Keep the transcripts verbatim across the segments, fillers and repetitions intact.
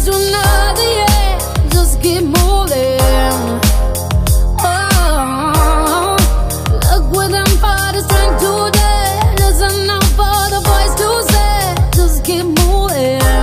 to another year. Just keep moving. Oh, look what them parties trying to do. Listen out for the voice to say, just keep moving.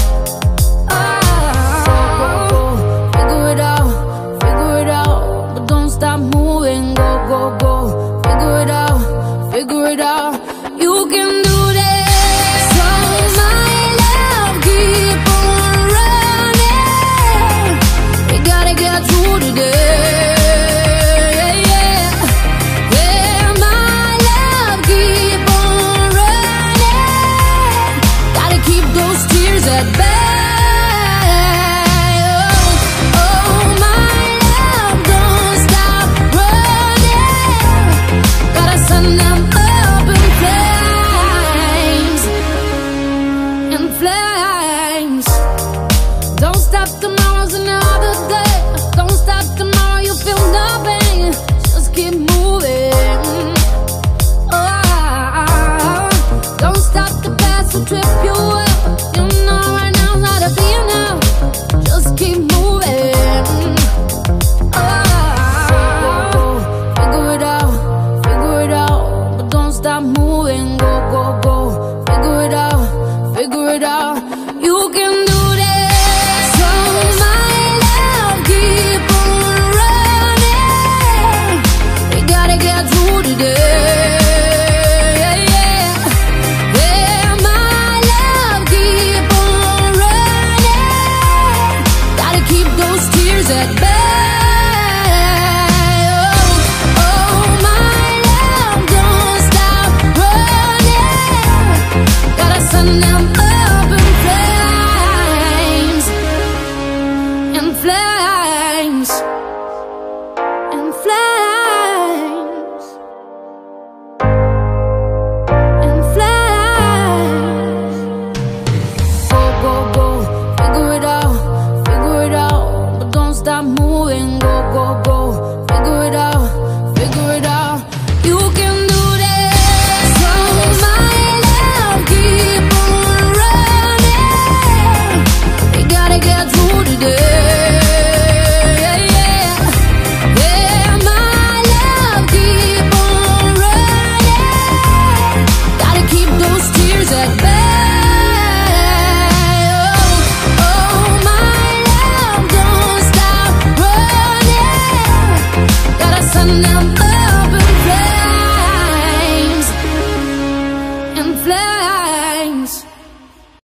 Oh, figure it out, figure it out, but don't stop moving. Go, go, go, figure it out, figure it out. You can do this. So my love, keep on running. We gotta get through today. Yeah, yeah, my love, keep on running. Gotta keep those tears at bay. Oh, oh, my love, don't stop running. Gotta send them up in flames, in flames. Don't stop, tomorrow's another day. Don't stop, tomorrow you feel nothing. Just keep moving. Oh, don't stop, the past will trip you up. You know right now's not a be now. Just keep moving. Oh, figure it out, figure it out, but don't stop moving. Go, go, go, figure it out, figure it out. You can do this. So my love, keep on running. We gotta get through today. Yeah, yeah, my love, keep on running. Gotta keep those tears at bay.